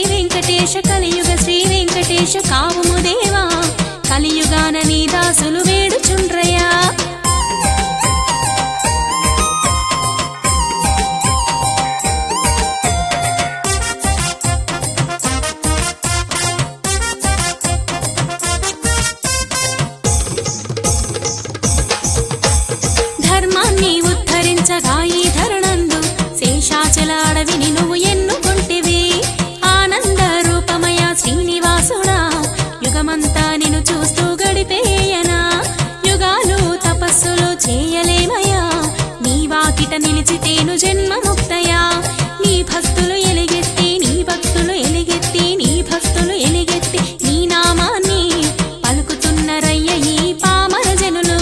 వెంకటేశ కలియుగ శ్రీ వెంకటేశ కావుము దేవా కలియుగాన నీ దాసులు వేడుచుండ్రయ్యా ధర్మాన్ని ఉద్ధరించగా ఈ ధరణందు శేషాచల అడవిని నువ్వు ఎన్నుకొంటివి ఆనంద రూపమయ శ్రీనివాసుడా యుగమంతా నిన్ను చూస్తూ గడిపేయనా యుగాలు తపస్సులు చేయలేమయ్యా నీ వాకిట నిలిచితేను జన్మముక్తయా నీ భక్తులు ఎలుగెత్తి నీ భక్తులు ఎలుగెత్తి నీ భక్తులు ఎలుగెత్తి నీ నామాన్ని పలుకుతున్నరయ్య ఈ పామర జనులు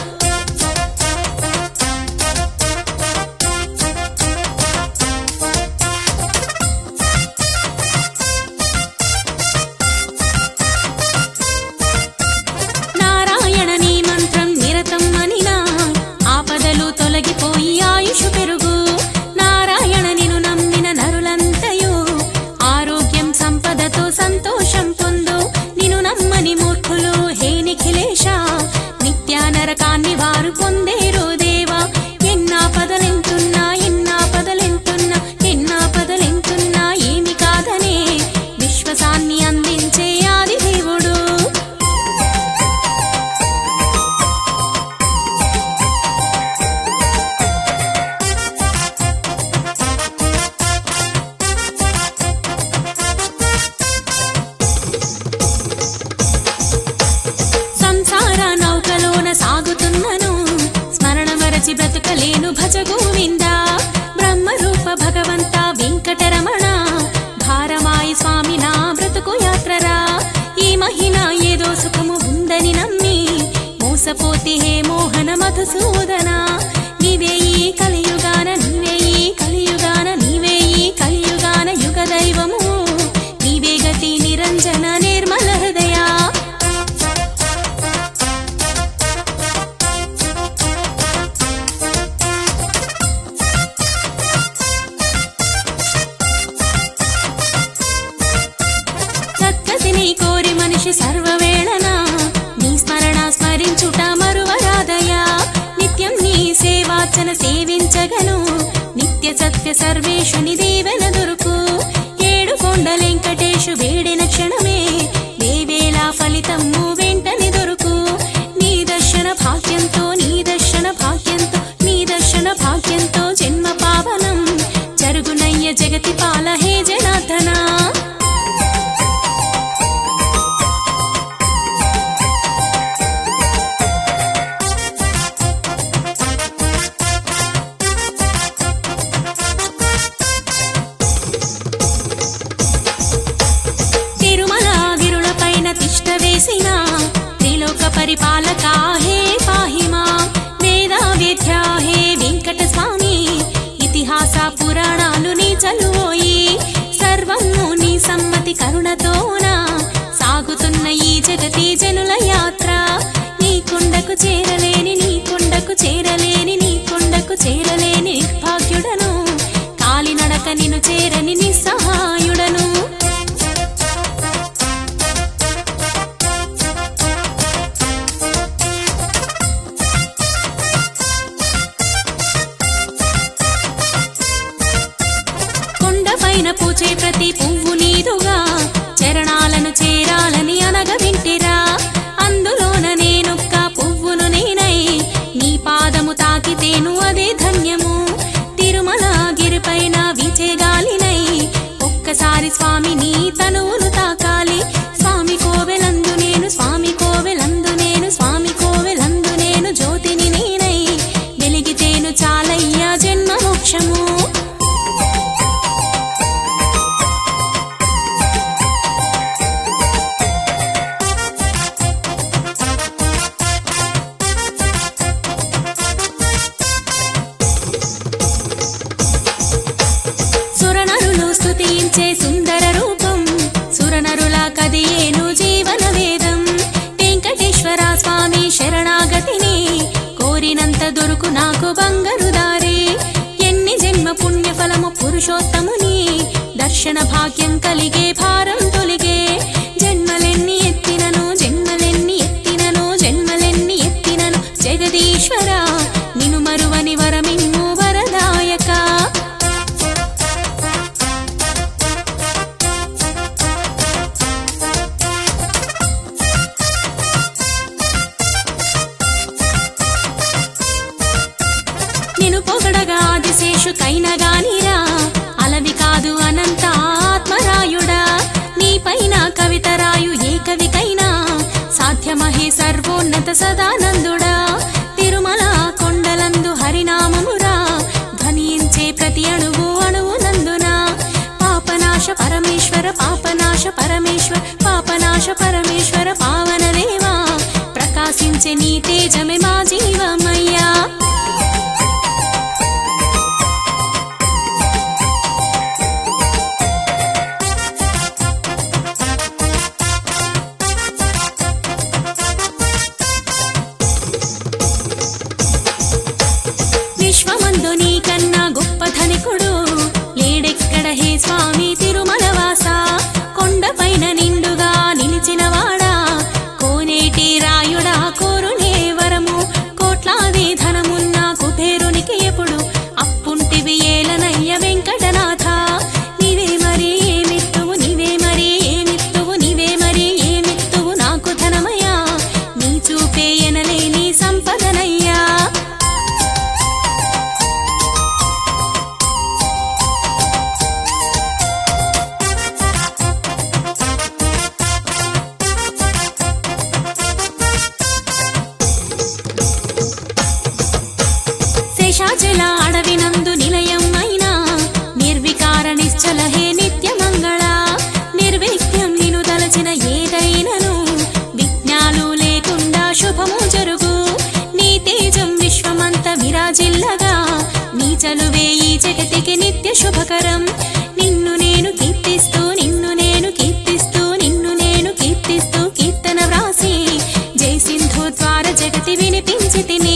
నారాయణ నీ మంత్రం నిరతం అనినా ఆపదలు తొలగిపోయి ఆయుషు పెరుగు నారాయణ నిన్ను నమ్మిన నరులంతయు ఆరోగ్యం సంపదతో సంతోషం పొందు నిన్ను నమ్మని మూర్ఖులు హే నిఖిలేశ నిత్య నరకాన్ని వారు పొందేరు దేవా ఎన్నాపదలెంతున్నా ఎన్నాపదలెంతున్నా ఎన్నాపదలెంతున్నా ఏమి కాదనే విశ్వాసాన్ని అందించే ఆది దేవుడు సంసార నౌకలోన సాగుతున్నను స్మరణ మరచి బ్రతుకలేను భజ గోవింద బ్రహ్మరూప భగవంత వెంకటరమణ భారమాయి స్వామి నా బ్రతుకు యాత్రరా ఈ మహిళ ఏదో సుఖము ఉందని నమ్మి మోసపోతే హే మోహన మధుసూదన నీవే ఈ కలియుగాన నీవే ఈ కలియుగాన నీవే ఈ కలియుగాన యుగ దైవము నీవే గతి నిరంజన నిర్మల హృదయా సత్కసిని కోరి మనిషి సర్వవేళనా నీ స్మరణ స్మరించుట మరువరాదయా నిత్యం నీ సేవార్చన సేవించగను నిత్య సత్య సర్వేశుని దీవెన దొరుకు ఏడు కొండలెంకటేశు వేడిన క్షణమే దేవేళ ఫలితము వెంటనే దొరుకు నీ దర్శన భాగ్యంతో నీ దర్శన భాగ్యంతో నీ దర్శన భాగ్యంతో జన్మ పావనం జరుగునయ్య జగతి పాల హే జనార్దనా తిరుమల తిష్ట వేసిన త్రిలోక పరిపాలక హే పాహిమా వేద వేద్య హే వెంకట స్వామి ఇతిహాస పురాణాలు నీ చలువోయి సర్వము నీ సమ్మతి కరుణతోన సాగుతున్న ఈ జగతి జనుల యాత్ర నీ కొండకు చేరలేని నీ కొండకు చేరలేని నీ కొండకు చేరలేని నిర్భాగ్యుడను కాలినడక నిన్ను చేరని నిస్సహాయుడను కొండపైన పూచే ప్రతి పువ్వు నీదుగా చరణాలను చేరాలని అనగ వింటిరా అందులోన నేనొక్క పువ్వును నేనై నీ పాదము తాకితేను అదే ధన్యము తిరుమల గిరిపైన వీచే గాలినై ఒక్కసారి స్వామి నీ తనువును తాకాలి స్వామి కోవెలందు నేను స్వామి కోవెలందు నేను స్వామి కోవెలందు నేను జ్యోతిని నేనై వెలిగితేను చాలయ్యా జన్మ మోక్షము సురనరులు స్తుతించే సుందర రూపం సురనరుల కదియేను జీవన వేదం వెంకటేశ్వర స్వామి శరణాగతిని కోరినంత దొరుకు నాకు బంగారు దారి ఎన్ని జన్మ పుణ్యఫలము పురుషోత్తముని దర్శన భాగ్యం కలిగే సౌఖ్యమహే సర్వోన్నత సదానందుడా తిరుమల కొండలందు హరినామమురా ధ్వనించే ప్రతి అణువు అణువునందున పాపనాశ పరమేశ్వర పాపనాశ పరమేశ్వర పాపనాశ పరమేశ్వర పావన దేవా ప్రకాశించే నీ తేజమే మా జీవమయ్యా విశ్వమందు నీకన్నా గొప్ప ధనికుడు లేడెక్కడ హే స్వామి తిరుమల వాస కొండపైన నిండుగా నిలిచినవాడా కోనేటి రాయుడా కోరునే వరము కోట్లాది ధనమున్న కుబేరునికి ఎప్పుడు అప్పుంటివి ఏలనయ్య వెంకటనాథ నీవే మరి ఏమిత్తువు నీవే మరి ఏమిత్తువు నీవే మరి ఏమిత్తువు నాకు ధనమయ్యా నీ చూపే ఎనలేని సంపదనయ్యా శేషాచల అడవినందు నిలయం అయినా నిర్వికార నిశ్చల హే నిత్యమంగళ నిర్విఘ్నం నిను తలచిన ఏదైనను విఘ్నాలు లేకుండా శుభము జరుగు నీ తేజం విశ్వమంత విరాజిల్లగా నీ చలువే ఈ జగతికి నిత్య శుభకరం నిన్ను నేను కీర్తిస్తూ నిన్ను నేను కీర్తిస్తూ నిన్ను నేను కీర్తిస్తూ కీర్తన వ్రాసి జై సింధు ద్వార జగతి వినిపించితిని